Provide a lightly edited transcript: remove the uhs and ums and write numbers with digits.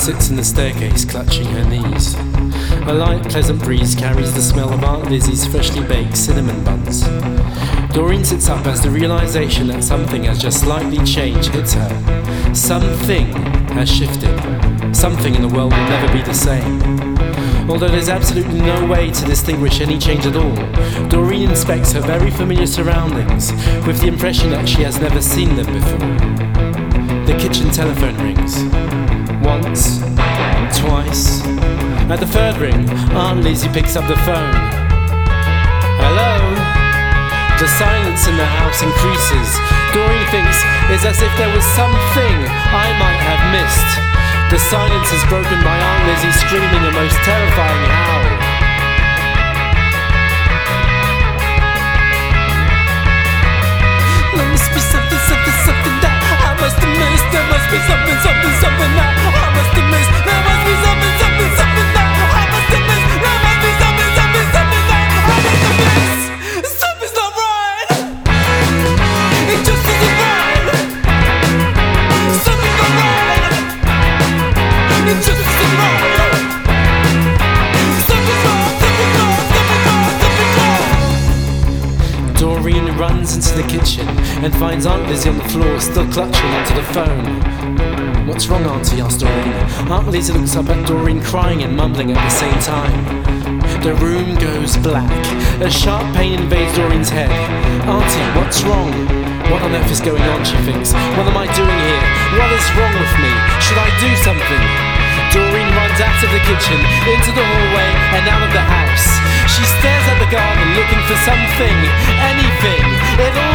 sits in the staircase, clutching her knees. A light, pleasant breeze carries the smell of Aunt Lizzie's freshly baked cinnamon buns. Doreen sits up as the realization that something has just slightly changed hits her. Something has shifted. Something in the world will never be the same. Although there's absolutely no way to distinguish any change at all, Doreen inspects her very familiar surroundings with the impression that she has never seen them before. The kitchen telephone rings. Once, twice. At the third ring, Aunt Lizzie picks up the phone. Hello? The silence in the house increases. Doreen thinks it's as if there was something I might have missed. The silence is broken by Aunt Lizzie screaming a most terrifying howl. There must be something, something, something that I must have missed. There must be something, something, something that I must have missed. There must be something, something, something that I must have missed. There must be something, something, something that I must have missed. Something's not right. It just isn't right. Something's not right. It just isn't right. Something's wrong, something's wrong, something's wrong, something's wrong. Doreen runs into the kitchen and finds Aunt Lizzie on the floor, still clutching onto the phone. What's wrong, Auntie? Asks Doreen. Aunt Lizzie looks up at Doreen, crying and mumbling at the same time. The room goes black. A sharp pain invades Doreen's head. Auntie, what's wrong? What on earth is going on, she thinks. What am I doing here? What is wrong with me? Should I do something? Doreen runs out of the kitchen, into the hallway and out of the house. She stares at the garden looking for something, anything. It all